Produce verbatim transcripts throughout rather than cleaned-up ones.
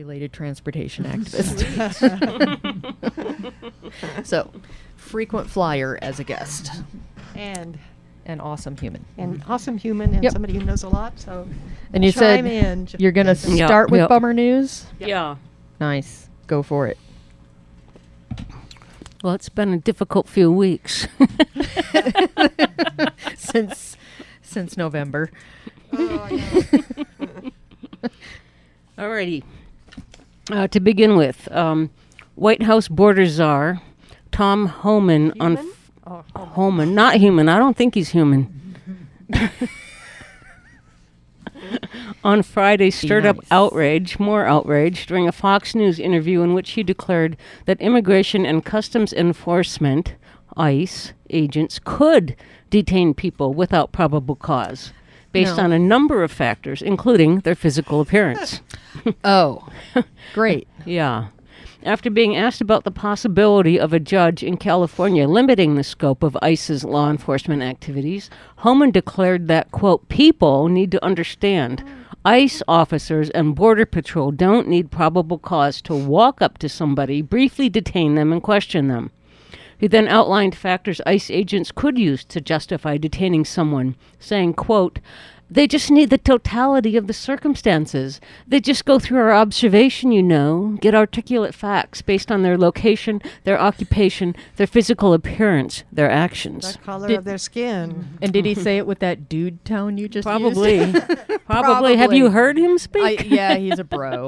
related transportation activist. So, frequent flyer as a guest. And an awesome human. An awesome human and Yep. somebody who knows a lot. So, And you chime said in. you're going to Yep. start with Yep. bummer news? Yep. Yeah. Nice. Go for it. Well, it's been a difficult few weeks. since since November. Oh, I know. Alrighty. Uh, to begin with, um, White House border czar Tom Homan on Human? Oh, oh, Homan, not human. I don't think he's human. On Friday, stirred up nice. outrage, more outrage, during a Fox News interview in which he declared that Immigration and Customs Enforcement, ICE, agents could detain people without probable cause, based No. on a number of factors, including their physical appearance. Oh, great. Yeah. After being asked about the possibility of a judge in California limiting the scope of ICE's law enforcement activities, Homan declared that, quote, people need to understand ICE officers and Border Patrol don't need probable cause to walk up to somebody, briefly detain them, and question them. He then outlined factors ICE agents could use to justify detaining someone, saying, quote, they just need the totality of the circumstances. They just go through our observation, you know, get articulate facts based on their location, their occupation, their physical appearance, their actions. the color Did- of their skin. And did he say it with that dude tone you just Probably. used? Probably. Have Probably. you heard him I, speak? yeah, he's a bro.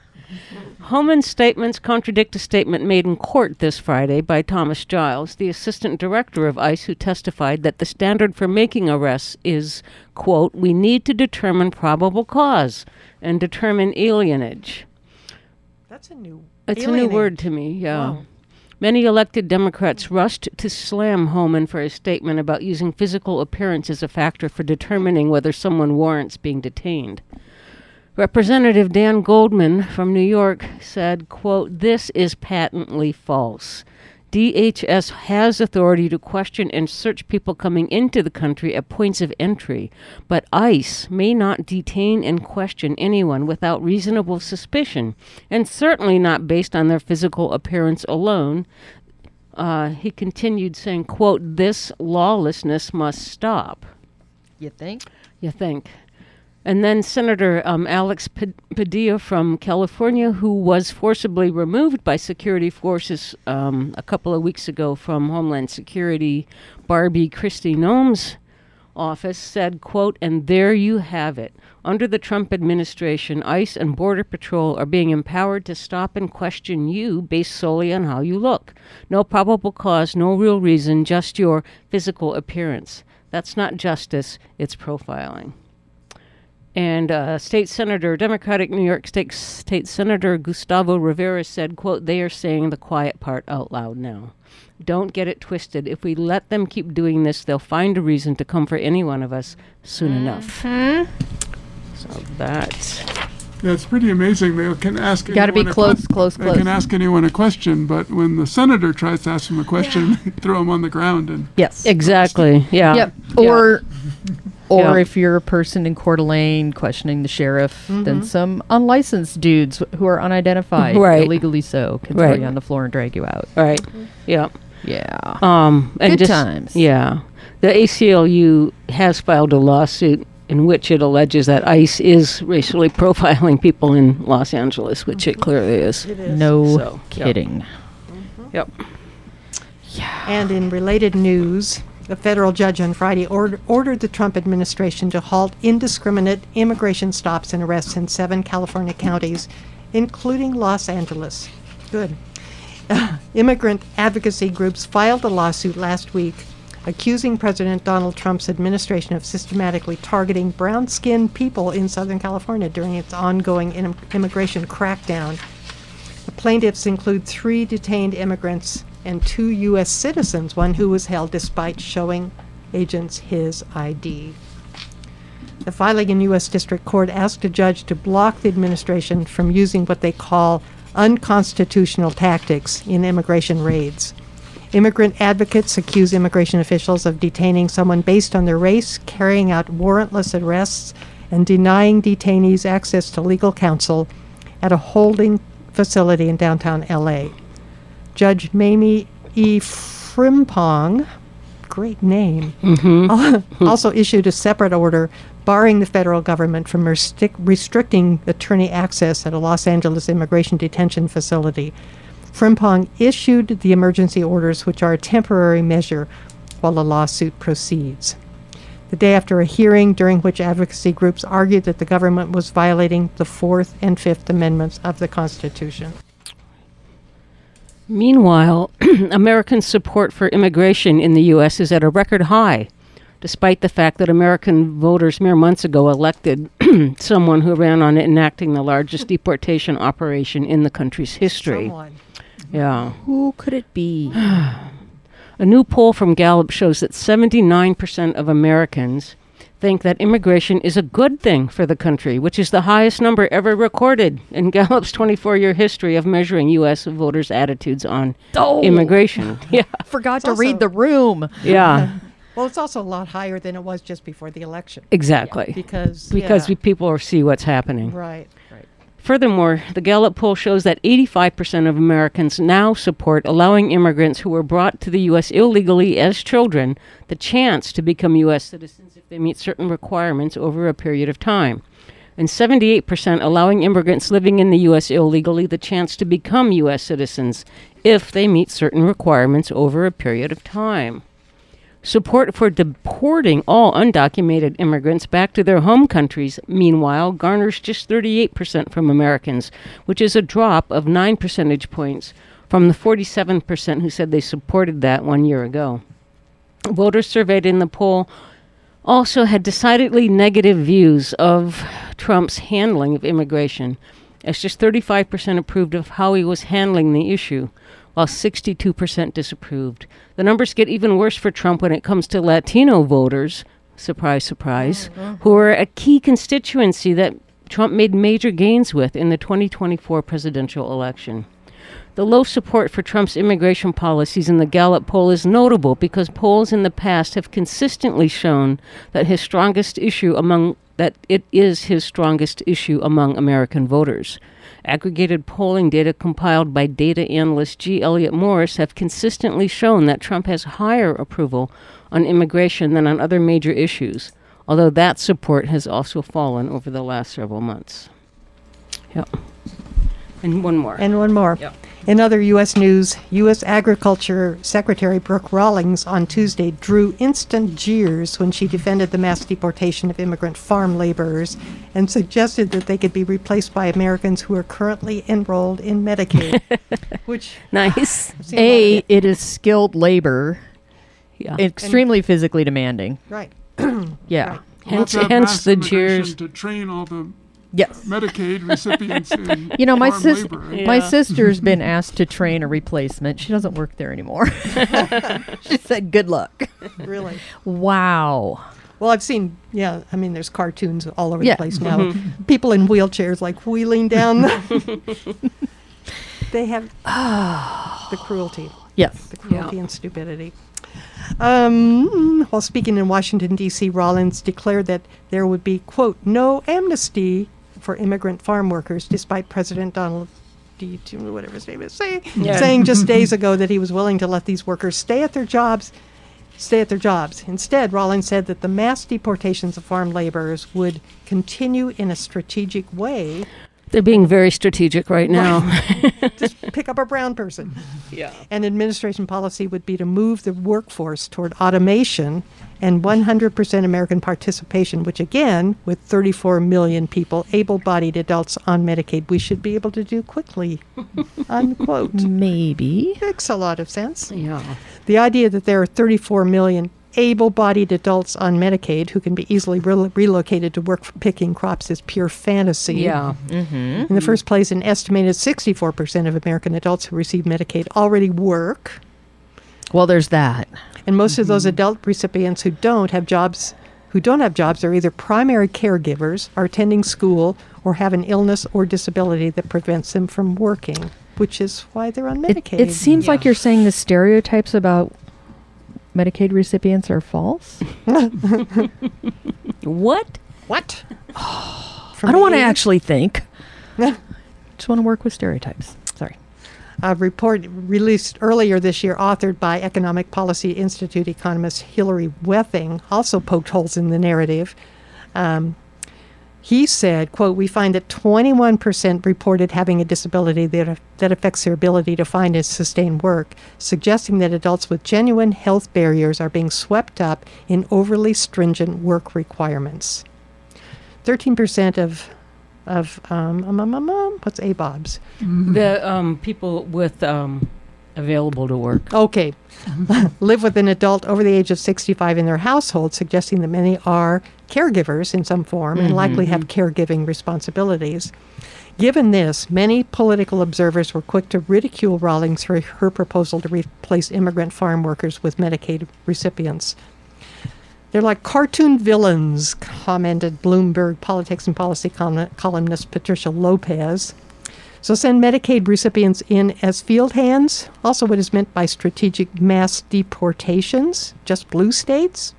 Homan's statements contradict a statement made in court this Friday by Thomas Giles, the assistant director of ICE, who testified that the standard for making arrests is, quote, we need to determine probable cause and determine alienage. That's a new It's a new alienage. word to me, yeah. Wow. Many elected Democrats rushed to slam Homan for his statement about using physical appearance as a factor for determining whether someone warrants being detained. Representative Dan Goldman from New York said, quote, this is patently false. D H S has authority to question and search people coming into the country at points of entry, but ICE may not detain and question anyone without reasonable suspicion, and certainly not based on their physical appearance alone. Uh, he continued saying, quote, this lawlessness must stop. You think? You think? And then Senator um, Alex P- Padilla from California, who was forcibly removed by security forces um, a couple of weeks ago from Homeland Security Barbie Christie Noem's office, said, quote, and there you have it. Under the Trump administration, ICE and Border Patrol are being empowered to stop and question you based solely on how you look. No probable cause, no real reason, just your physical appearance. That's not justice, it's profiling. And uh, State Senator, Democratic New York State, State Senator Gustavo Rivera said, quote, they are saying the quiet part out loud now. Don't get it twisted. If we let them keep doing this, they'll find a reason to come for any one of us soon enough. So that. Yeah, it's pretty amazing. They can ask. Gotta be anyone a close, que- close, They close. can ask anyone a question, but when the senator tries to ask them a question, throw them on the ground and. Yes. Exactly, yeah. Yep. Or or Yeah. if you're a person in Coeur d'Alene questioning the sheriff, Mm-hmm. then some unlicensed dudes who are unidentified, Right. illegally so, can throw Right. you on the floor and drag you out. Right, yeah. Yeah. Um, and Good just, times. Yeah. The A C L U has filed a lawsuit in which it alleges that ICE is racially profiling people in Los Angeles, which it clearly is. It is. No So, yep. kidding. Yep. And in related news, a federal judge on Friday ord- ordered the Trump administration to halt indiscriminate immigration stops and arrests in seven California counties, including Los Angeles. Good. Uh, immigrant advocacy groups filed a lawsuit last week accusing President Donald Trump's administration of systematically targeting brown-skinned people in Southern California during its ongoing in- immigration crackdown. The plaintiffs include three detained immigrants and two U S citizens, one who was held despite showing agents his I D. The filing in U S District Court asked a judge to block the administration from using what they call unconstitutional tactics in immigration raids. Immigrant advocates accuse immigration officials of detaining someone based on their race, carrying out warrantless arrests, and denying detainees access to legal counsel at a holding facility in downtown L A. Judge Mamie E. Frimpong, great name, Mm-hmm. also issued a separate order barring the federal government from restric- restricting attorney access at a Los Angeles immigration detention facility. Frimpong issued the emergency orders, which are a temporary measure while the lawsuit proceeds. The day after a hearing during which advocacy groups argued that the government was violating the Fourth and Fifth Amendments of the Constitution. Meanwhile, American support for immigration in the U S is at a record high, despite the fact that American voters mere months ago elected someone who ran on enacting the largest deportation operation in the country's history. Someone. Yeah. Who could it be? A new poll from Gallup shows that seventy-nine percent of Americans think that immigration is a good thing for the country, which is the highest number ever recorded in Gallup's twenty-four-year history of measuring U S voters' attitudes on Oh. immigration. Yeah. Forgot It's to read also- the room. Yeah, Well, it's also a lot higher than it was just before the election. exactly. Because, Because yeah, we, people see what's happening. right. Furthermore, the Gallup poll shows that eighty-five percent of Americans now support allowing immigrants who were brought to the U S illegally as children the chance to become U S citizens if they meet certain requirements over a period of time. And seventy-eight percent allowing immigrants living in the U S illegally the chance to become U S citizens if they meet certain requirements over a period of time. Support for deporting all undocumented immigrants back to their home countries, meanwhile, garners just thirty-eight percent from Americans, which is a drop of nine percentage points from the forty-seven percent who said they supported that one year ago. Voters surveyed in the poll also had decidedly negative views of Trump's handling of immigration, as just thirty-five percent approved of how he was handling the issue, while sixty-two percent disapproved. The numbers get even worse for Trump when it comes to Latino voters, surprise, surprise, who are a key constituency that Trump made major gains with in the twenty twenty-four presidential election. The low support for Trump's immigration policies in the Gallup poll is notable because polls in the past have consistently shown that his strongest issue among that it is his strongest issue among American voters. Aggregated polling data compiled by data analyst G. Elliott Morris have consistently shown that Trump has higher approval on immigration than on other major issues, although that support has also fallen over the last several months. Yep. And one more. And one more. Yep. In other U S news, U S Agriculture Secretary Brooke Rawlings on Tuesday drew instant jeers when she defended the mass deportation of immigrant farm laborers and suggested that they could be replaced by Americans who are currently enrolled in Medicaid. Which Nice. I've seen a lot of A, it. it is skilled labor, Yeah. extremely physically demanding. Right. Yeah. Right. Hence, Let's have hence mass the immigration jeers. to train all the Yes. Medicaid recipients in You know, my farm sis- labor. right? my Yeah. sister's been asked to train a replacement. She doesn't work there anymore. She said, "Good luck." Really. Wow. Well, I've seen, yeah, I mean, there's cartoons all over Yeah. the place now. People in wheelchairs, like, wheeling down. The they have the cruelty. Yes. The cruelty and stupidity. Um, while speaking in Washington, D C, Rawlings declared that there would be, quote, no amnesty for immigrant farm workers, despite President Donald D. whatever his name is, say, Yeah. saying just days ago that he was willing to let these workers stay at their jobs, stay at their jobs. Instead, Rawlings said that the mass deportations of farm laborers would continue in a strategic way. They're being very strategic right now. Just pick up a brown person. Yeah. And administration policy would be to move the workforce toward automation and one hundred percent American participation, which again, with thirty-four million people, able-bodied adults on Medicaid, we should be able to do quickly, unquote. Maybe. Makes a lot of sense. Yeah. The idea that there are thirty-four million able-bodied adults on Medicaid who can be easily re- relocated to work for picking crops is pure fantasy. Yeah. In the first place, an estimated sixty-four percent of American adults who receive Medicaid already work. Well, there's that. And most of those adult recipients who don't have jobs, who don't have jobs are either primary caregivers, are attending school, or have an illness or disability that prevents them from working, which is why they're on It, Medicaid. it seems like Yeah. you're saying the stereotypes about Medicaid recipients are false. What? What? I don't want to actually think. Just want to work with stereotypes. Sorry. A report released earlier this year, authored by Economic Policy Institute economist Hilary Wething, also poked holes in the narrative. Um, he said, quote, "We find that twenty-one percent reported having a disability that, that affects their ability to find and sustain work, suggesting that adults with genuine health barriers are being swept up in overly stringent work requirements." thirteen percent of of um, um, um, um, um, what's A B O Bs? The um, people with um, available to work. Okay. Live with an adult over the age of sixty-five in their household, suggesting that many are caregivers in some form and likely have caregiving responsibilities. Given this, many political observers were quick to ridicule Rawlings for her proposal to replace immigrant farm workers with Medicaid recipients. They're like cartoon villains, commented Bloomberg politics and policy column- columnist Patricia Lopez. So send Medicaid recipients in as field hands, also what is meant by strategic mass deportations, just blue states.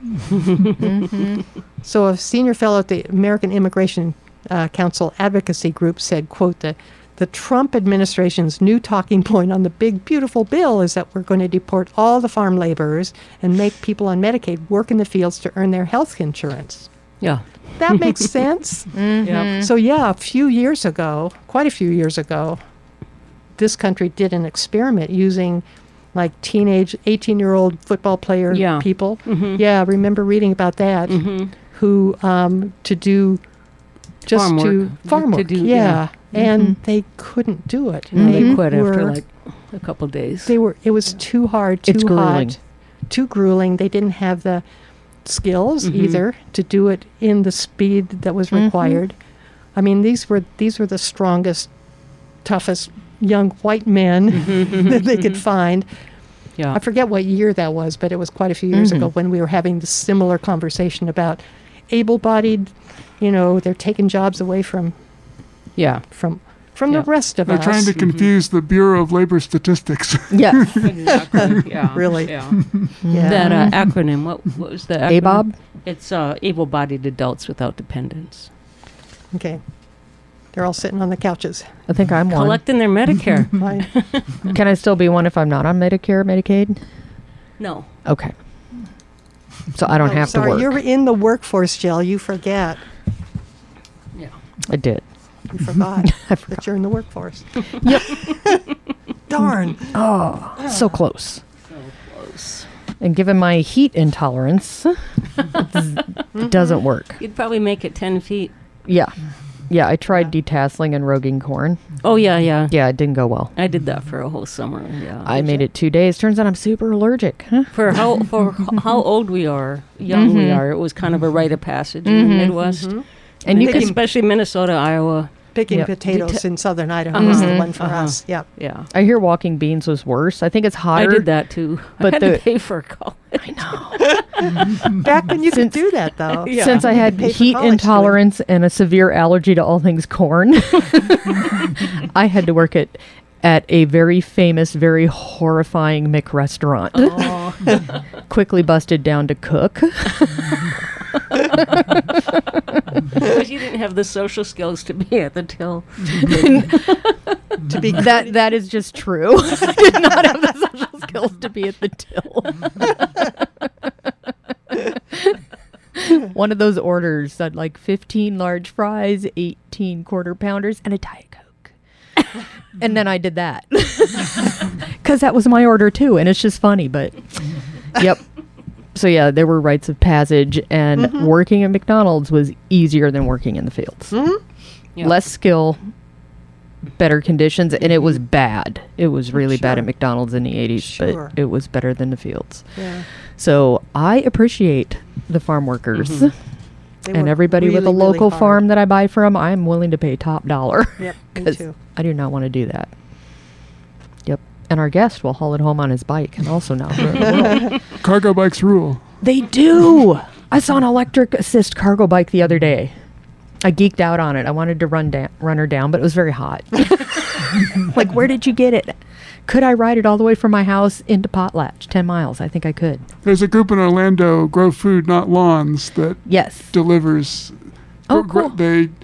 Mm-hmm. So a senior fellow at the American Immigration uh, Council Advocacy Group said, quote, the, the Trump administration's new talking point on the big, beautiful bill is that we're going to deport all the farm laborers and make people on Medicaid work in the fields to earn their health insurance. Yeah. That makes sense. Mm-hmm. Yep. So, yeah, a few years ago, quite a few years ago, this country did an experiment using like teenage, eighteen-year-old football player Yeah. people. Mm-hmm. Yeah, I remember reading about that, Mm-hmm. who um, to do just Farm to work. farm To work. do- yeah, yeah. and Mhm. they couldn't do it. And They they quit were, after like a couple days. they were. It was too hard, too It's grueling. hot, too grueling. They didn't have the skills Mhm. either to do it in the speed that was Mhm. required. I mean, these were these were the strongest, toughest young white men that they could find. Yeah. I forget what year that was, but it was quite a few years Mhm. ago when we were having this similar conversation about able-bodied. You know, they're taking jobs away from Yeah. from from Yeah. the rest of They're us. trying to confuse the Bureau of Labor Statistics. Yeah. Exactly. Yeah. Really? Yeah. Yeah. That uh, acronym. What, what was the acronym? A B O B? It's uh, able-bodied adults without dependents. Okay, they're all sitting on the couches. I think I'm one. Collecting their Medicare. Right. Can I still be one if I'm not on Medicare, Medicaid? No. Okay. So I don't Oh, have sorry, to work. you're in the workforce, Jill. You forget. Yeah. I did. You forgot I that you're in the workforce. Yep. Darn. Oh, so close. So close. And given my heat intolerance, it doesn't work. You'd probably make it ten feet. Yeah. Yeah, I tried detasseling and roguing corn. Oh, yeah, yeah. Yeah, it didn't go well. I did that for a whole summer. Yeah. I made it two days. Turns out I'm super allergic. Huh? For how for h- how old we are, young we Mhm. are, it was kind of a rite of passage in the Mhm. Midwest. Mhm. And you Picking- can, especially Minnesota, Iowa. Picking Yep. potatoes Deta- in southern Idaho is the Mhm. one for Uh-huh. us. Yep. Yeah. I hear walking beans was worse. I think it's I hotter. did that too. But I had the- to pay for college. I know. Back when you could Since- do that, though. Yeah. Since I had Pay for heat college intolerance and a severe allergy to all things corn, I had to work at at a very famous, very horrifying Mick restaurant. Oh. Quickly busted down to cook. Because you didn't have the social skills to be at the till. To be that that is just true. I did not have the social skills to be at the till. One of those orders that like fifteen large fries, eighteen quarter pounders, and a Diet Coke. And then I did that. Because that was my order too, and it's just funny, but yep. So yeah, there were rites of passage, and Mhm. working at McDonald's was easier than working in the fields. Mhm. Yeah. Less skill, better conditions, and it was bad. It was really bad Sure. at McDonald's in the eighties, Sure. but it was better than the fields. Yeah. So I appreciate the farm workers Mhm. They and work everybody with a really, really local hard. farm that I buy from. I'm willing to pay top dollar. Yep, me 'Cause too. I do not want to do that. Yep. And our guest will haul it home on his bike and also not ruin the world. Cargo bikes rule. They do. I saw an electric assist cargo bike the other day. I geeked out on it. I wanted to run down, run her down, but it was very hot. Like, where did you get it? Could I ride it all the way from my house into Potlatch, ten miles? I think I could. There's a group in Orlando, Grow Food Not Lawns, that Yes. delivers. Oh, gr- gr- cool. They,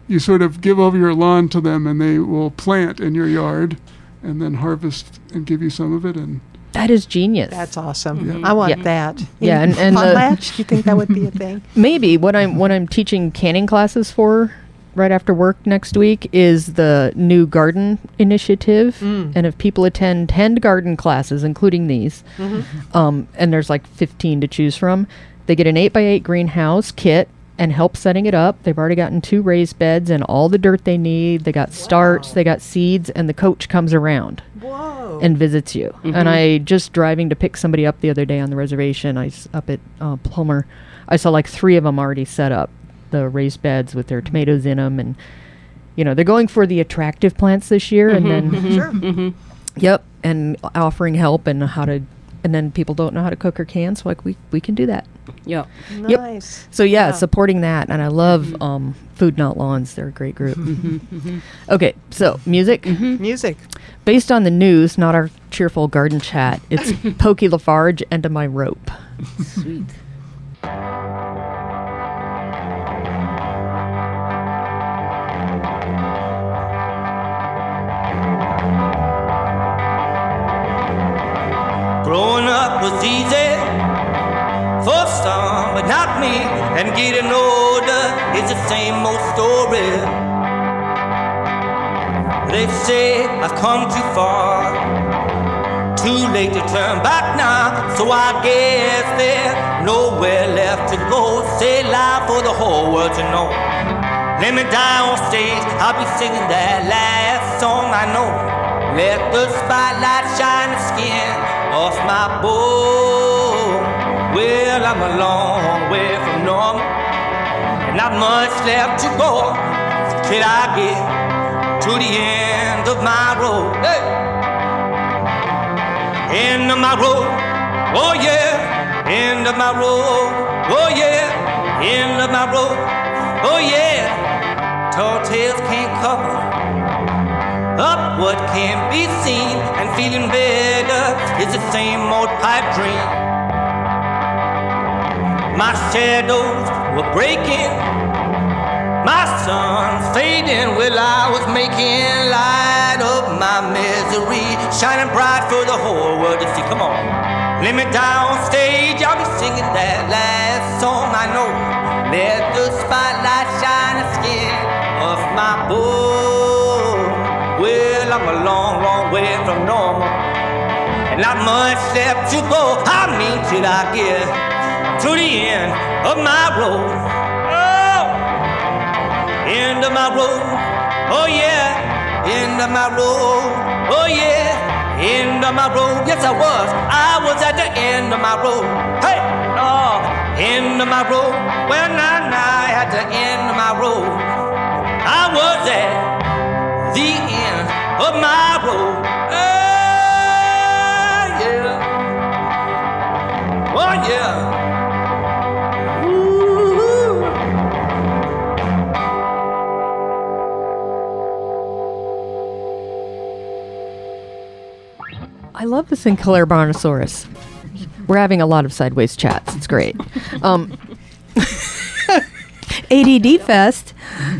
you sort of give over your lawn to them, and they will plant in your yard, and then harvest and give you some of it. And That is genius. That's awesome. Mhm. I want Yeah. that. Yeah, and- and the- Potlatch, do you think that would be a thing? Maybe what I'm what I'm teaching canning classes for right after work next week is the new garden initiative. Mm. And if people attend ten garden classes, including these, Mm-hmm. um, and there's like fifteen to choose from, they get an eight by eight greenhouse kit and help setting it up. They've already gotten two raised beds and all the dirt they need. They got starts, they got seeds, and the coach comes around Whoa. and visits you. And I just driving to pick somebody up the other day on the reservation. I s- up at uh, Plummer. I saw like three of them already set up, the raised beds with their tomatoes in them, and you know they're going for the attractive plants this year. And then Sure. yep, and offering help and how to. And then people don't know how to cook or can, so like we we can do that. Yeah. Yep. Nice. So yeah, Yeah. supporting that, and I love um, Food Not Lawns. They're a great group. Okay, so music. Music. Based on the news, not our cheerful garden chat, it's Pokey Lafarge, End of My Rope. Sweet. Growing up was easy for some, but not me. And getting older is the same old story. They say I've come too far, too late to turn back now. So I guess there's nowhere left to go. Say loud for the whole world to know. Let me die on stage, I'll be singing that last song I know. Let the spotlight shine the skin off my bone. Well, I'm a long way from normal, and not much left to go till I get to the end of my road. Hey! End of my road, oh yeah. End of my road, oh yeah. End of my road, oh yeah. Tall tales can't cover up what can't be seen, and feeling better is the same old pipe dream. My shadows were breaking, my sun's fading. Well, I was making light of my misery, shining bright for the whole world to see. Come on, let me die on stage, I'll be singing that last song I know. Let the spotlight shine the skin off my bone. Well, I'm a long, long way from normal, and not much left to go. I mean, till I get to the end of my road. Oh, end of my road. Oh yeah, end of my road. Oh yeah, end of my road. Yes, I was. I was at the end of my road. Hey, oh, end of my road. Well, now, now, at the end of my road, I was at the end of my road. Oh, yeah. Oh, yeah. Ooh. I love the Sinclair Brontosaurus. We're having a lot of sideways chats. It's great. Um, A D D Fest.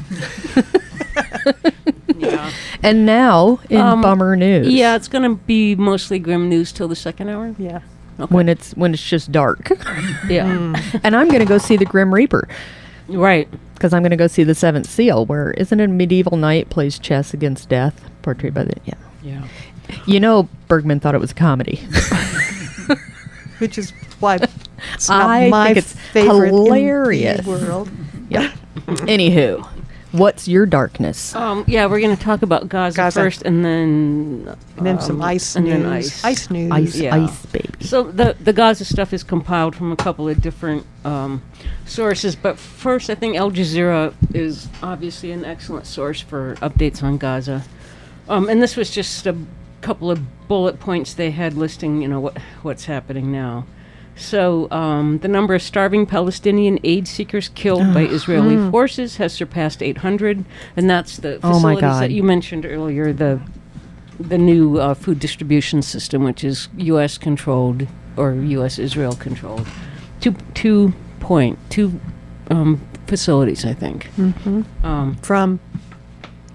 Yeah. And now in Um, bummer news. Yeah, it's going to be mostly grim news till the second hour. Yeah. When it's when it's just dark. Yeah. And I'm going to go see the Grim Reaper Right. because I'm going to go see the Seventh Seal, where isn't it a medieval knight plays chess against death, portrayed by the yeah. Yeah. You know, Bergman thought it was a comedy. Which is why it's not I my think it's favorite hilarious. in the world. Yeah. Anywho, what's your darkness? Um, yeah, we're going to talk about Gaza, Gaza. first, and then And then some um, ice and news. then ice. Ice news. Ice, yeah. ice, baby. So the the Gaza stuff is compiled from a couple of different um, sources, but first, I think Al Jazeera is obviously an excellent source for updates on Gaza. Um, and this was just a couple of bullet points they had listing, you know, what what's happening now. So um, the number of starving Palestinian aid seekers killed by Israeli forces has surpassed eight hundred, and that's the Oh my facilities God. that you mentioned earlier, the the new uh, food distribution system, which is U S controlled or U S Israel controlled. Two two point two um, facilities, I think. Mm-hmm. Um, From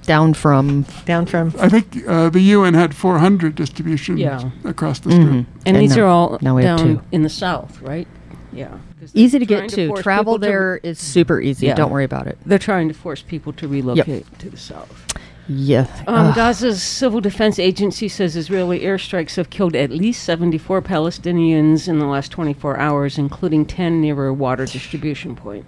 Down from down from. I think uh, the U N had four hundred distributions Yeah. across the strip. Mhm. And And these now- are all now we have down two. in the south, right? Yeah. 'Cause they're easy to trying get to. force Travel people to- there is super easy. Yeah. Don't worry about it. They're trying to force people to relocate to the south. Yeah. Um, Ugh. Gaza's Civil Defense Agency says Israeli airstrikes have killed at least seventy-four Palestinians in the last twenty-four hours, including ten near a water distribution point.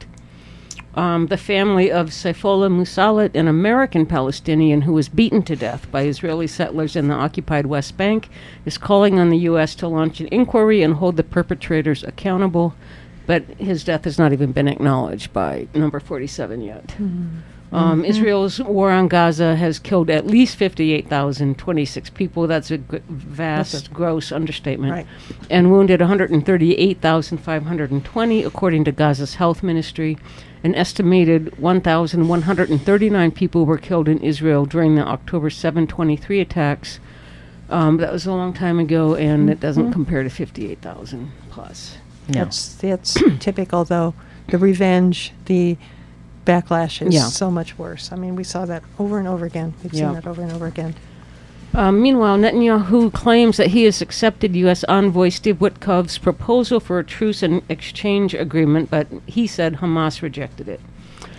Um, the family of Saifullah Musalat, an American Palestinian who was beaten to death by Israeli settlers in the occupied West Bank, is calling on the U S to launch an inquiry and hold the perpetrators accountable, but his death has not even been acknowledged by Number forty-seven yet. Um, Israel's war on Gaza has killed at least fifty-eight thousand twenty-six people. That's a g- vast, That's a- gross understatement. Right. And wounded one hundred thirty-eight thousand five hundred twenty, according to Gaza's health ministry. An estimated one thousand one hundred thirty-nine people were killed in Israel during the October seventh twenty-three attacks. Um, that was a long time ago, and it doesn't compare to fifty-eight thousand plus. No. That's that's typical, though. The revenge, the backlash is Yeah. so much worse. I mean, we saw that over and over again. We've Yeah. seen that over and over again. Um, meanwhile, Netanyahu claims that he has accepted U S envoy Steve Witkov's proposal for a truce and exchange agreement, but he said Hamas rejected it.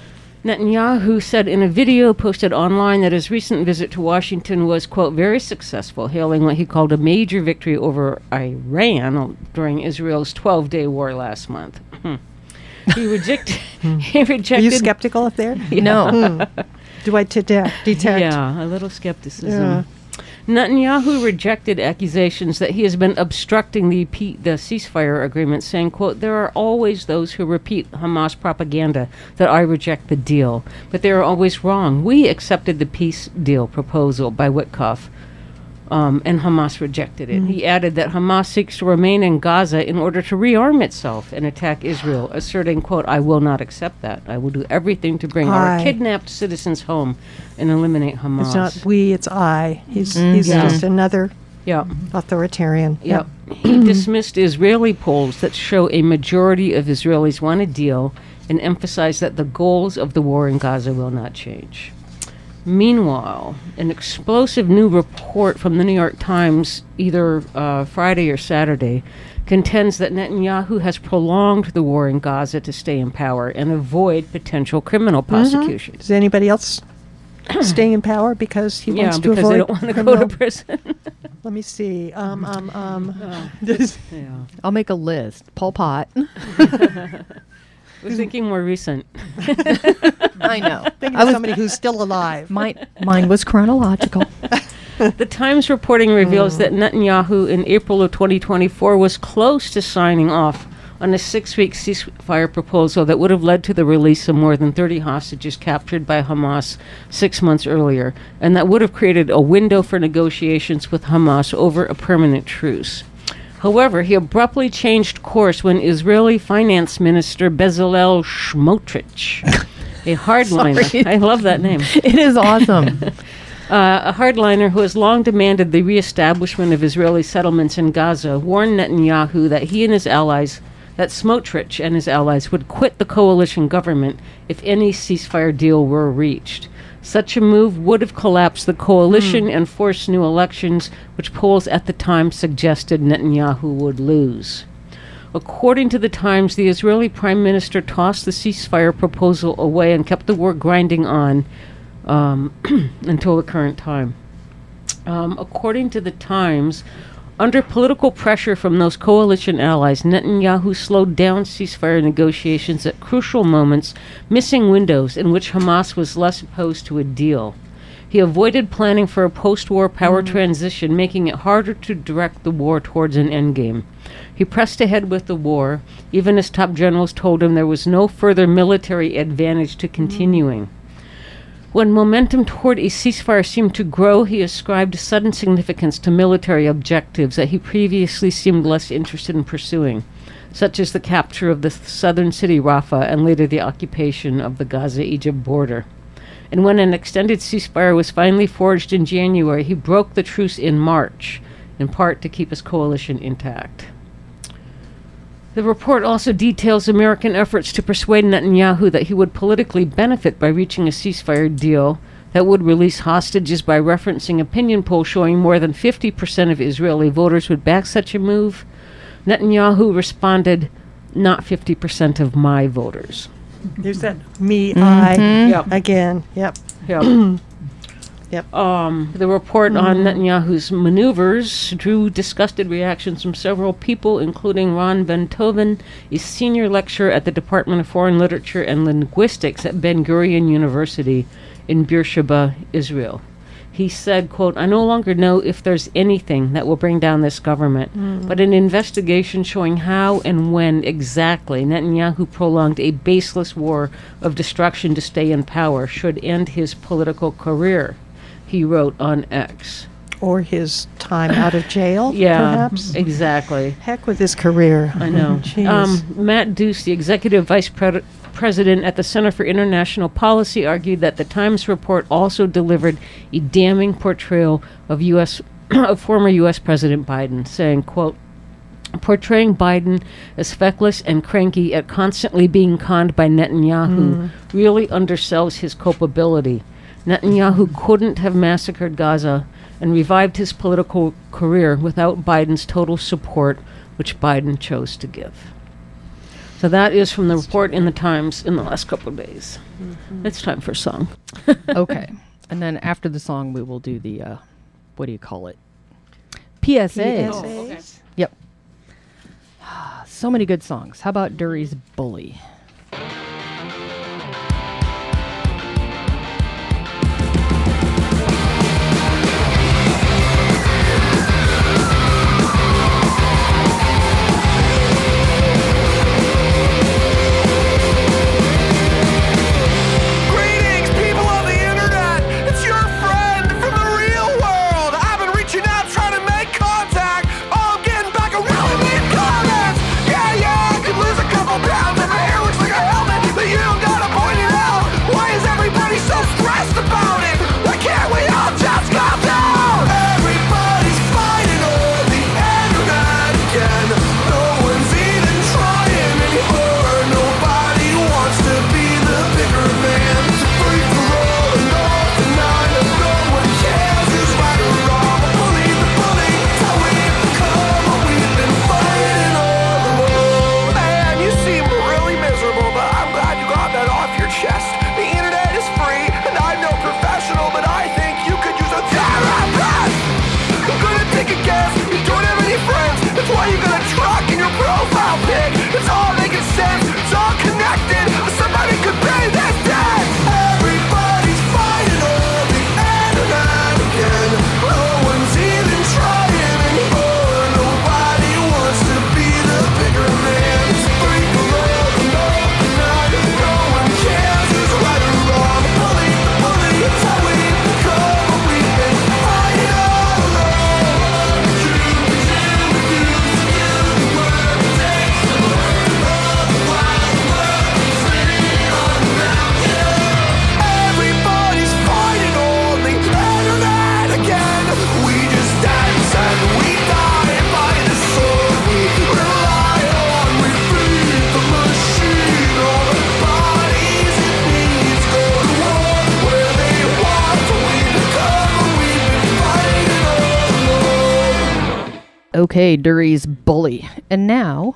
Netanyahu said in a video posted online that his recent visit to Washington was, quote, very successful, hailing what he called a major victory over Iran during Israel's twelve-day war last month. he, reject- he Are rejected... you skeptical up there? No. Do I detect? detect? Yeah, a little skepticism. Yeah. Netanyahu rejected accusations that he has been obstructing the pe- the ceasefire agreement, saying, quote, there are always those who repeat Hamas propaganda that I reject the deal, but they are always wrong. We accepted the peace deal proposal by Witkoff, um, and Hamas rejected it. He added that Hamas seeks to remain in Gaza in order to rearm itself and attack Israel, asserting, quote, I will not accept that. I will do everything to bring our I- kidnapped citizens home and eliminate Hamas. It's not we, it's I. He's Mm, he's yeah. just another Yeah. authoritarian. Yep. He dismissed Israeli polls that show a majority of Israelis want a deal and emphasized that the goals of the war in Gaza will not change. Meanwhile, an explosive new report from the New York Times, either uh, Friday or Saturday, contends that Netanyahu has prolonged the war in Gaza to stay in power and avoid potential criminal prosecution. Does anybody else stay in power because he Yeah, wants to because avoid they don't want to go criminal- to prison. Let me see. Um, um, um. Oh. Does- Yeah. I'll make a list. Pol Pot. We're thinking more recent. I know. think I of was somebody who's still alive. mine. Mine was chronological. The Times reporting reveals that Netanyahu in April of twenty twenty-four was close to signing off on a six-week ceasefire proposal that would have led to the release of more than thirty hostages captured by Hamas six months earlier, and that would have created a window for negotiations with Hamas over a permanent truce. However, he abruptly changed course when Israeli Finance Minister Bezalel Smotrich, a hardliner, Sorry. I love that name, It is awesome. Uh, a hardliner who has long demanded the reestablishment of Israeli settlements in Gaza, warned Netanyahu that he and his allies, that Smotrich and his allies would quit the coalition government if any ceasefire deal were reached. Such a move would have collapsed the coalition and forced new elections, which polls at the time suggested Netanyahu would lose. According to the Times, the Israeli Prime Minister tossed the ceasefire proposal away and kept the war grinding on um, until the current time. Um, according to the Times, under political pressure from those coalition allies, Netanyahu slowed down ceasefire negotiations at crucial moments, missing windows in which Hamas was less opposed to a deal. He avoided planning for a post-war power transition, making it harder to direct the war towards an endgame. He pressed ahead with the war, even as top generals told him there was no further military advantage to continuing. When momentum toward a ceasefire seemed to grow, he ascribed sudden significance to military objectives that he previously seemed less interested in pursuing, such as the capture of the th- southern city Rafah and later the occupation of the Gaza-Egypt border. And when an extended ceasefire was finally forged in January, he broke the truce in March, in part to keep his coalition intact. The report also details American efforts to persuade Netanyahu that he would politically benefit by reaching a ceasefire deal, that would release hostages by referencing opinion polls showing more than fifty percent of Israeli voters would back such a move. Netanyahu responded, not fifty percent of my voters. There's that me, I, Yep. again. Yep. Yep. Yep. Um, the report on Netanyahu's maneuvers drew disgusted reactions from several people, including Ron Ben-Toven, a senior lecturer at the Department of Foreign Literature and Linguistics at Ben-Gurion University in Beersheba, Israel. He said, quote, I no longer know if there's anything that will bring down this government, mm. but an investigation showing how and when exactly Netanyahu prolonged a baseless war of destruction to stay in power should end his political career, he wrote on X. Or his time out of jail, yeah, perhaps? Exactly. Heck with his career. I know. Jeez. Um, Matt Deuce, the executive vice pre- president at the Center for International Policy, argued that the Times report also delivered a damning portrayal of U S of former U S President Biden, saying, quote, portraying Biden as feckless and cranky at constantly being conned by Netanyahu mm. really undersells his culpability. Netanyahu couldn't have massacred Gaza and revived his political career without Biden's total support, which Biden chose to give. So that is from the report in the Times in the last couple of days. Mm-hmm. It's time for a song. Okay. And then after the song, we will do the, uh, what do you call it? P S As. Oh, okay. Yep. So many good songs. How about Dury's Bully? Okay, Dury's Bully. And now,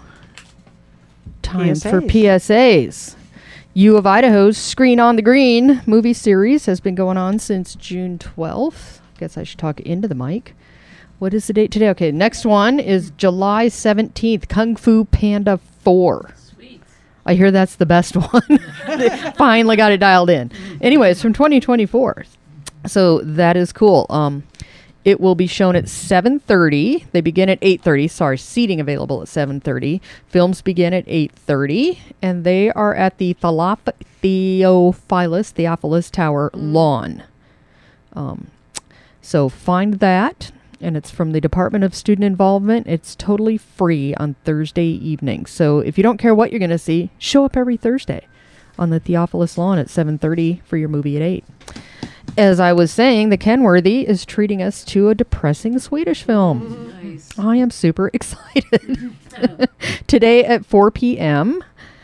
time P S As. for P S As. U of Idaho's Screen on the Green movie series has been going on since June twelfth. Guess I should talk into the mic. What is the date today? Okay, next one is July seventeenth, Kung Fu Panda four. Sweet. I hear that's the best one. Finally got it dialed in. Anyways, from twenty twenty-four. So that is cool. Um, it will be shown at seven thirty. They begin at eight thirty. Sorry, seating available at seven thirty. Films begin at eight thirty. And they are at the Thalaf- Theophilus, Theophilus Tower lawn. Um, so find that. And it's from the Department of Student Involvement. It's totally free on Thursday evening. So if you don't care what you're going to see, show up every Thursday on the Theophilus lawn at seven thirty for your movie at eight. As I was saying, the Kenworthy is treating us to a depressing Swedish film. Nice. I am super excited. Today at four p.m.,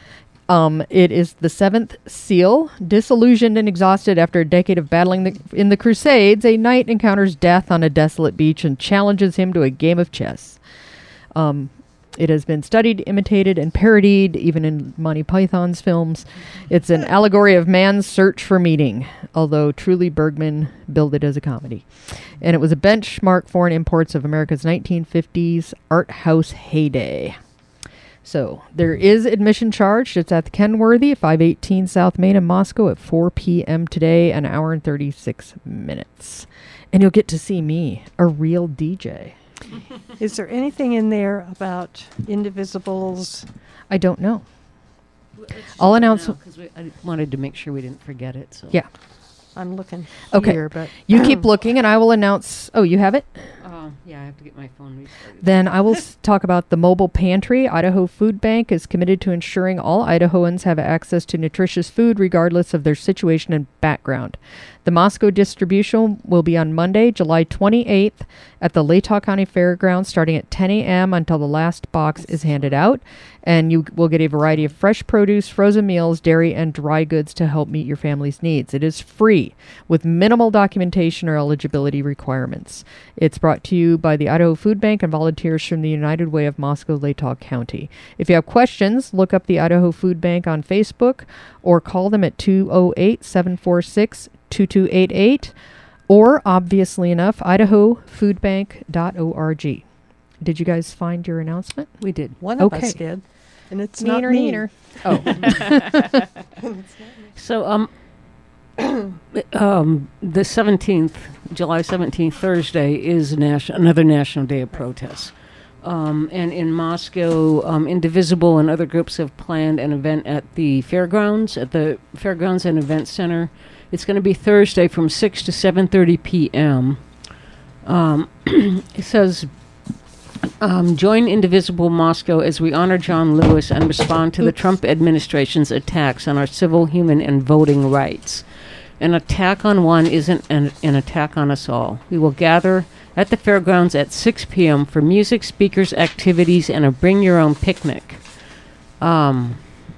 Um, it is the seventh seal. Disillusioned and exhausted after a decade of battling the, in the Crusades, a knight encounters death on a desolate beach and challenges him to a game of chess. Um, it has been studied, imitated, and parodied, even in Monty Python's films. It's an allegory of man's search for meaning, although truly Bergman billed it as a comedy. And it was a benchmark foreign imports of America's nineteen fifties art house heyday. So there is admission charged. It's at the Kenworthy, five eighteen South Main in Moscow at four p.m. today, an hour and thirty-six minutes. And you'll get to see me, a real D J. Is there anything in there about Indivisibles? I don't know. I'll announce. Because I wanted to make sure we didn't forget it. So. Yeah. I'm looking Okay. here, but You keep looking, and I will announce. Oh, you have it? Uh, yeah, I have to get my phone restarted. Then I will s- talk about the mobile pantry. Idaho Food Bank is committed to ensuring all Idahoans have access to nutritious food regardless of their situation and background. The Moscow distribution will be on Monday, July twenty-eighth at the Latah County Fairgrounds starting at ten a.m. until the last box is handed out. And you will get a variety of fresh produce, frozen meals, dairy, and dry goods to help meet your family's needs. It is free with minimal documentation or eligibility requirements. It's brought to you by the Idaho Food Bank and volunteers from the United Way of Moscow-Latah County. If you have questions, look up the Idaho Food Bank on Facebook or call them at two oh eight, seven four six, two two eight eight or, obviously enough, idaho food bank dot org. Did you guys find your announcement? We did. one of Okay. us did. And it's Neener, not me. neener. Oh. So, um, um, the seventeenth, July seventeenth, Thursday, is nation- another National Day of Protest. Um, and in Moscow, um, Indivisible and other groups have planned an event at the fairgrounds, at the Fairgrounds and Event Center. It's going to be Thursday from six to seven thirty p.m. Um, it says, um, join Indivisible Moscow as we honor John Lewis and respond to the Trump administration's attacks on our civil, human, and voting rights. An attack on one isn't an, an attack on us all. We will gather at the fairgrounds at six p.m. for music, speakers, activities, and a bring-your-own picnic. Um,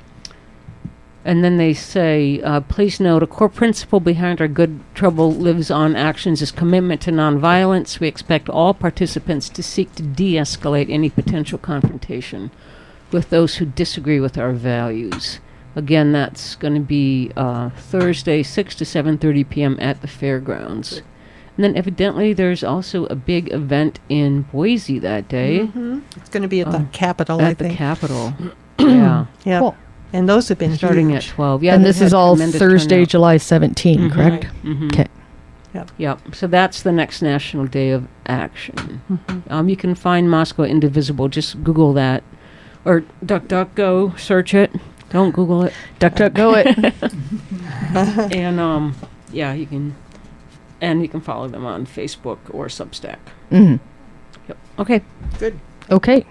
and then they say, uh, please note, a core principle behind our Good Trouble Lives On actions is commitment to nonviolence. We expect all participants to seek to de-escalate any potential confrontation with those who disagree with our values. Again, that's going to be uh, Thursday, six to seven thirty p.m. at the fairgrounds. And then evidently there's also a big event in Boise that day. Mhm. It's going to be at the Um, Capitol, I at the think. Capitol. Yeah. Yeah. Cool. And those have been Starting huge. at twelve. Yeah, and they've this is had all tremendous Thursday, turnout. July seventeenth, Mhm. correct? Mhm. Okay. Yep. So that's the next National Day of Action. Mhm. Um, you can find Moscow Indivisible. Just Google that. Or DuckDuckGo, search it. Don't Google it. Duck, duck, go it. And, um, yeah, you can... And you can follow them on Facebook or Substack. hmm Yep. Okay. Okay.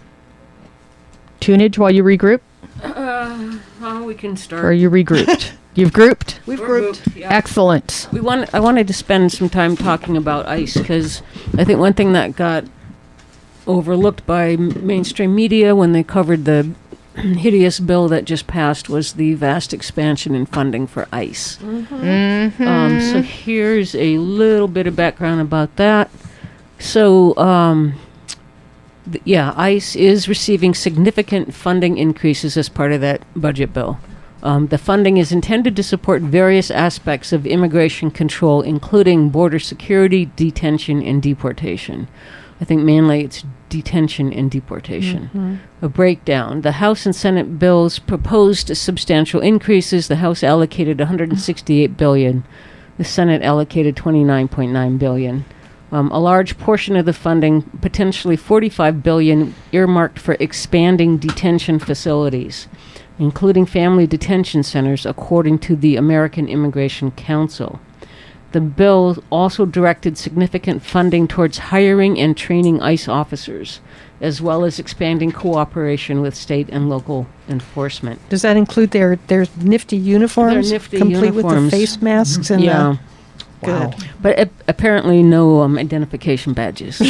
Tunage while you regroup? Uh, well, we can start. Or are you regrouped? You've grouped? We've We're grouped. grouped, yeah. Excellent. We want. I wanted to spend some time talking about ICE because I think one thing that got overlooked by m- mainstream media when they covered the hideous bill that just passed was the vast expansion in funding for ICE. Mm-hmm. Um, so here's a little bit of background about that. So, um, th- yeah, ICE is receiving significant funding increases as part of that budget bill. Um, the funding is intended to support various aspects of immigration control, including border security, detention, and deportation. I think mainly it's detention and deportation. A breakdown. The House and Senate bills proposed substantial increases. The House allocated one hundred sixty-eight billion dollars. The Senate allocated twenty-nine point nine billion dollars. Um, a large portion of the funding, potentially forty-five billion dollars, earmarked for expanding detention facilities, including family detention centers, according to the American Immigration Council. The bill also directed significant funding towards hiring and training ICE officers, as well as expanding cooperation with state and local enforcement. Does that include their, their nifty uniforms? nifty complete with the uniforms. face masks and Yeah, the... Good. but ap- apparently no um, identification badges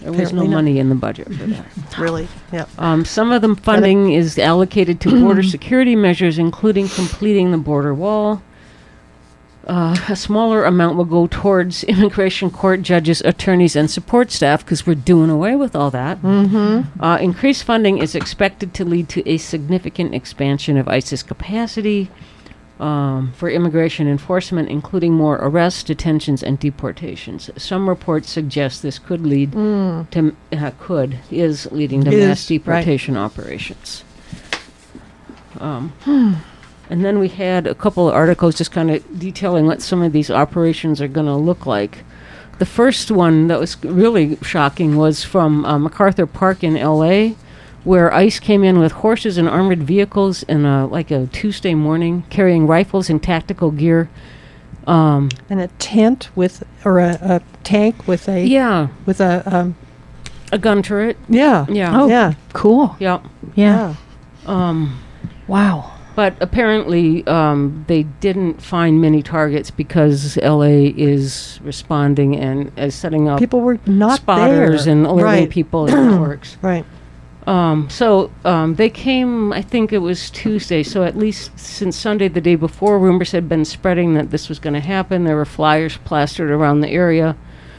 There was no Apparently not. money in the budget for that. Really? Yeah. Um, some of the funding is allocated to border security measures, including completing the border wall. Uh, a smaller amount will go towards immigration court judges, attorneys, and support staff, because we're doing away with all that. Mm-hmm. Uh, increased funding is expected to lead to a significant expansion of ICE's capacity um, for immigration enforcement, including more arrests, detentions, and deportations. Some reports suggest this could lead Mm. to, uh, could, is leading to Is, mass right. deportation operations. Um, and then we had a couple of articles just kind of detailing what some of these operations are going to look like. The first one that was really shocking was from uh, MacArthur Park in L A, where ICE came in with horses and armored vehicles in a, like a Tuesday morning, carrying rifles and tactical gear. Um, And a tent with, or a, a tank with a, yeah, with a, um, a gun turret. yeah. Yeah, Oh. Yeah. Cool. yeah. Yeah. Um, Wow. But apparently, um, they didn't find many targets because L A is responding and is setting up People were not spotters there. and alerting right. people and networks. Right. Um, so um, they came, I think it was Tuesday, so at least since Sunday, the day before, rumors had been spreading that this was going to happen. There were flyers plastered around the area.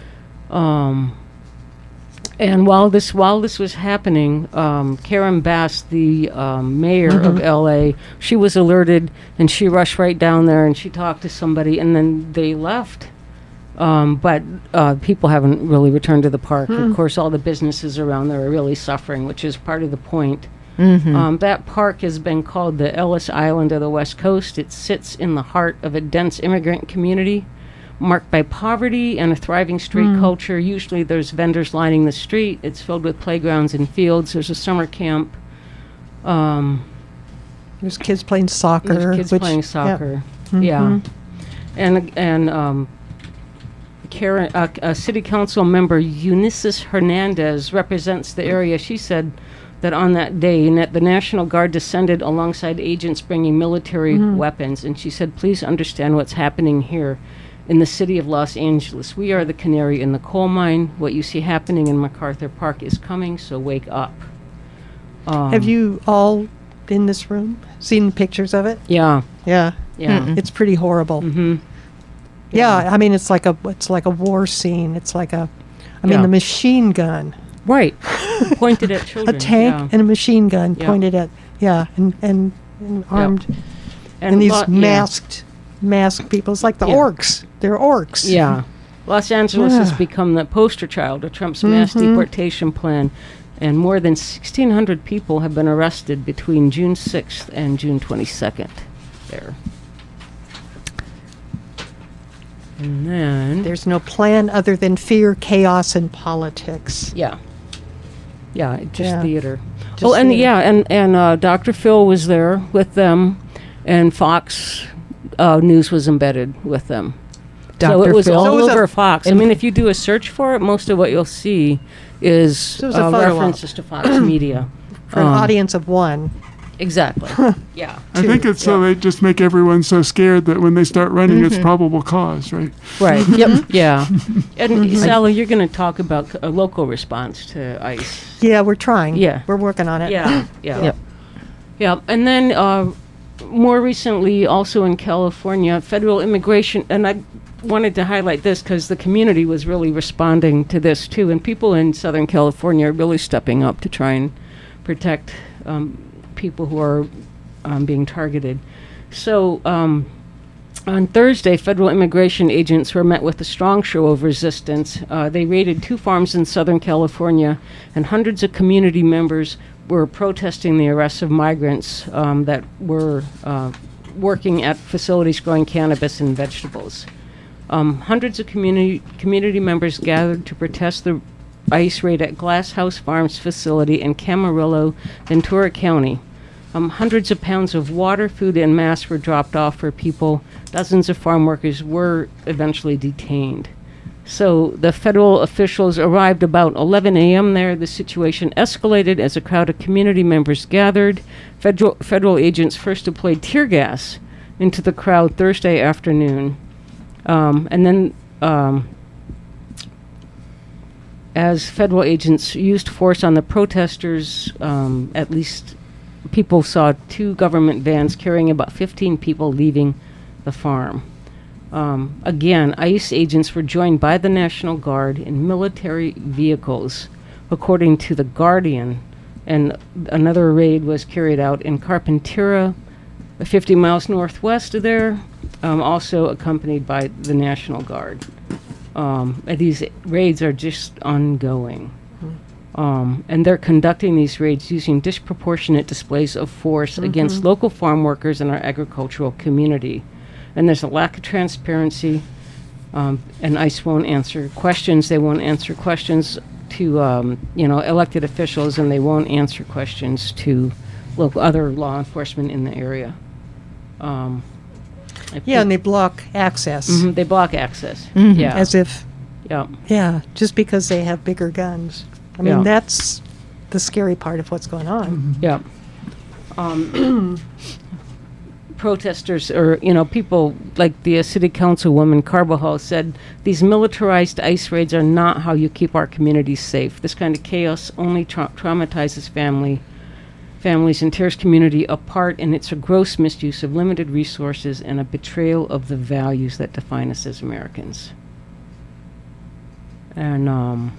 Um, and while this while this was happening, um, Karen Bass, the um, mayor of L A, she was alerted, and she rushed right down there, and she talked to somebody, and then they left. Um, but uh, people haven't really returned to the park. Of course, all the businesses around there are really suffering, which is part of the point. Mm-hmm. Um, that park has been called the Ellis Island of the West Coast. It sits in the heart of a dense immigrant community marked by poverty and a thriving street culture. Usually there's vendors lining the street. It's filled with playgrounds and fields. There's a summer camp. Um, There's kids playing soccer. there's kids which- playing yeah. soccer. Mhm. Yeah. And, and um, Karen, uh, a city council member, Eunice Hernandez, represents the area. She said that on that day, na- the National Guard descended alongside agents bringing military weapons. And she said, please understand what's happening here in the city of Los Angeles. We are the canary in the coal mine. What you see happening in MacArthur Park is coming, so wake up. Um, Have you all in this room seen pictures of it? Yeah, Yeah. yeah. It's pretty horrible. Mm-hmm. Yeah, I mean it's like a it's like a war scene. It's like a I mean Yeah. the machine gun. Right. Pointed at children. A tank yeah. and a machine gun Yeah. pointed at yeah, and and, and armed and, these lo- yeah. masked masked people. It's like the Yeah. orcs. They're orcs. Yeah. Los Angeles has Yeah. become the poster child of Trump's mass Mhm. deportation plan, and more than sixteen hundred people have been arrested between June sixth and June twenty-second there. And then... There's no plan other than fear, chaos, and politics. Yeah. Yeah, it- just Yeah. theater. Just oh, and theater. yeah, and, and uh, Doctor Phil was there with them, and Fox uh, News was embedded with them. So Doctor it was Phil? all So it was a- over Fox. I mean, if you do a search for it, most of what you'll see is it was a uh, photo op. references to Fox Media. For an Um, audience of one. Exactly. Yeah. I think it's so they just make everyone so scared that when they start running, it's probable cause, right? Right. Yep. Yeah. And Sally, you're going to talk about c- a local response to ICE. Yeah, we're trying. Yeah. We're working on it. Yeah. Yeah. Yep. Yeah. And then uh, more recently, also in California, federal immigration, and I wanted to highlight this because the community was really responding to this too, and people in Southern California are really stepping up to try and protect um, people who are um, being targeted. So um, on Thursday, federal immigration agents were met with a strong show of resistance. Uh, they raided two farms in Southern California, and hundreds of community members were protesting the arrests of migrants um, that were uh, working at facilities growing cannabis and vegetables. Um, hundreds of community community members gathered to protest the ICE raid at Glass House Farms facility in Camarillo, Ventura County. Um, hundreds of pounds of water, food, and masks were dropped off for people. Dozens of farm workers were eventually detained. So the federal officials arrived about eleven a.m. there. The situation escalated as a crowd of community members gathered. Federal, federal agents first deployed tear gas into the crowd Thursday afternoon. Um, and then um, as federal agents used force on the protesters, um, at least people saw two government vans carrying about fifteen people leaving the farm. Um, again, ICE agents were joined by the National Guard in military vehicles, according to The Guardian. And another raid was carried out in Carpintera, fifty miles northwest of there, um, also accompanied by the National Guard. Um, and these raids are just ongoing. Um, and they're conducting these raids using disproportionate displays of force mm-hmm. against local farm workers and our agricultural community. And there's a lack of transparency, um, and ICE won't answer questions. They won't answer questions to um, you know, elected officials, and they won't answer questions to local other law enforcement in the area. Um, yeah, and they block access. Mm-hmm, they block access. Mm-hmm. Yeah, as if. Yeah. Yeah, just because they have bigger guns. I mean, yeah. that's the scary part of what's going on. Mm-hmm. Yeah. Um, protesters, or, you know, people like the uh, city councilwoman Carbajal said, these militarized ICE raids are not how you keep our communities safe. This kind of chaos only tra- traumatizes family, families and tears community apart, and it's a gross misuse of limited resources and a betrayal of the values that define us as Americans. And, um...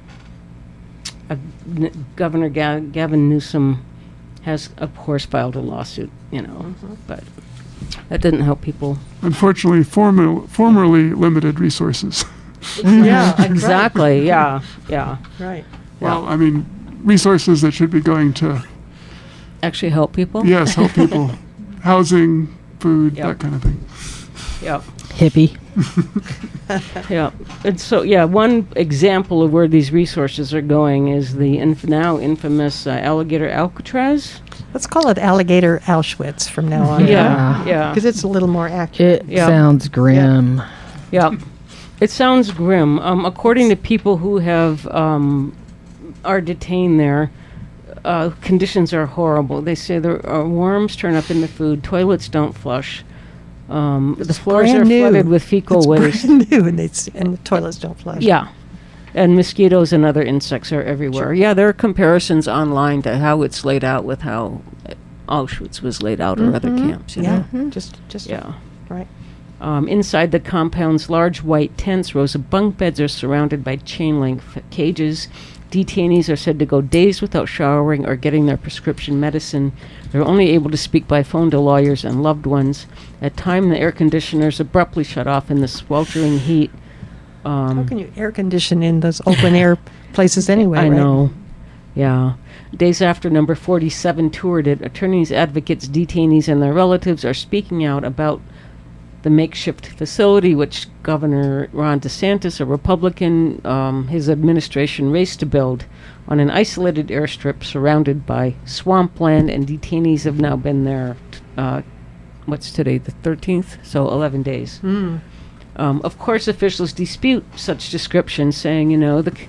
Uh, N- Governor Ga- Gavin Newsom has, of course, filed a lawsuit, you know, mm-hmm. but that didn't help people. Unfortunately, former, formerly limited resources. Yeah, exactly. Right. Yeah, yeah. Right. Well, I mean, resources that should be going to actually help people. Yes, help people. Housing, food, yep. that kind of thing. Yep. Hippie. Yeah, and so yeah, one example of where these resources are going is the inf- now infamous uh, alligator Alcatraz. Let's call it alligator Auschwitz from now on. Yeah, yeah, because it's a little more accurate. It yeah. sounds grim. Yeah, yeah. It sounds grim. Um, according to people who have um, are detained there, uh, conditions are horrible. They say there are worms turn up in the food, toilets don't flush. Um, the floors are new. flooded with fecal it's waste. Brand new, and, they s- and the toilets don't flush. Yeah, and mosquitoes and other insects are everywhere. Sure. Yeah, there are comparisons online to how it's laid out with how Auschwitz was laid out, mm-hmm. or other camps. You yeah, know? mm-hmm. just just yeah, right. Um, inside the compound's large white tents, rows of bunk beds are surrounded by chain-link f- cages. Detainees are said to go days without showering or getting their prescription medicine. They're only able to speak by phone to lawyers and loved ones. At times, the air conditioners abruptly shut off in the sweltering heat. Um, How can you air condition in those open air places anyway? I right? know. Yeah. Days after number forty-seven toured it, attorneys, advocates, detainees, and their relatives are speaking out about the makeshift facility, which Governor Ron DeSantis, a Republican, um, his administration raced to build on an isolated airstrip surrounded by swampland, and detainees have now been there, t- uh, what's today, the thirteenth? So eleven days. Mm. Um, of course, officials dispute such descriptions, saying, you know, the c-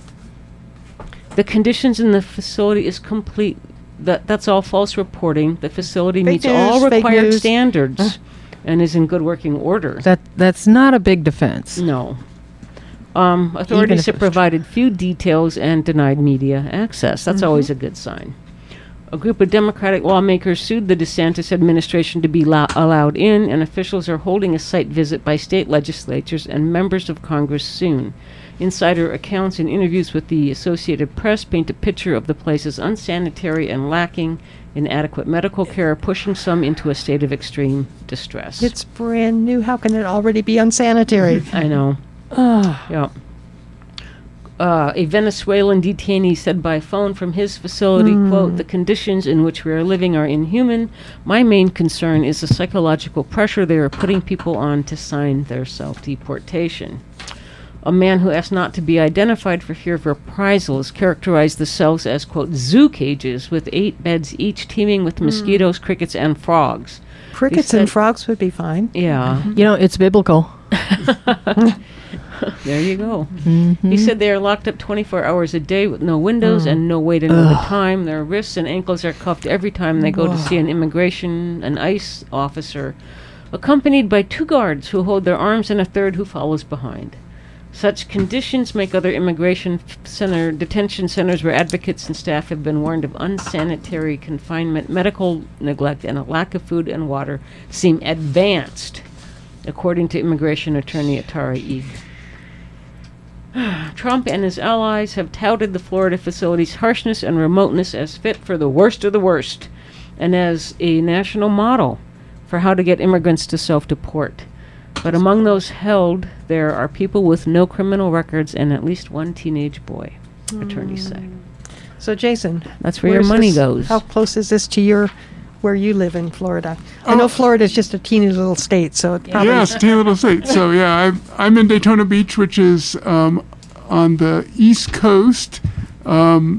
the conditions in the facility is complete. That that's all false reporting. The facility Fake meets news, all fake required news. standards. Uh. And is in good working order. That that's not a big defense. No. Um, authorities if have it was provided few details and denied media access. That's Mhm. always a good sign. A group of Democratic lawmakers sued the DeSantis administration to be lo- allowed in, and officials are holding a site visit by state legislatures and members of Congress soon. Insider accounts and interviews with the Associated Press paint a picture of the place as unsanitary and lacking in adequate medical care, pushing some into a state of extreme distress. It's brand new. How can it already be unsanitary? I know. Yeah. Uh, a Venezuelan detainee said by phone from his facility, Mm. quote, "The conditions in which we are living are inhuman. My main concern is the psychological pressure they are putting people on to sign their self-deportation." A man who asked not to be identified for fear of reprisals characterized the cells as, quote, zoo cages with eight beds each teeming with mosquitoes, crickets, and frogs. Crickets said- and frogs would be fine. Yeah. You know, it's biblical. There you go. Mm-hmm. He said they are locked up twenty-four hours a day with no windows Mm. and no way to know the time. Their wrists and ankles are cuffed every time they go to see an immigration, an ICE officer, accompanied by two guards who hold their arms and a third who follows behind. Such conditions make other immigration f- center detention centers where advocates and staff have been warned of unsanitary confinement, medical neglect, and a lack of food and water seem advanced, according to immigration attorney Atara Eig. Trump and his allies have touted the Florida facility's harshness and remoteness as fit for the worst of the worst, and as a national model for how to get immigrants to self-deport. But among those held, there are people with no criminal records and at least one teenage boy, attorneys say. So, Jason, That's where your where's money this- goes. How close is this to your where you live in Florida? I know Oh. Florida is just a teeny little state, so it probably Yes, teeny little state. So yeah, I'm, I'm in Daytona Beach, which is um, on the east coast, um,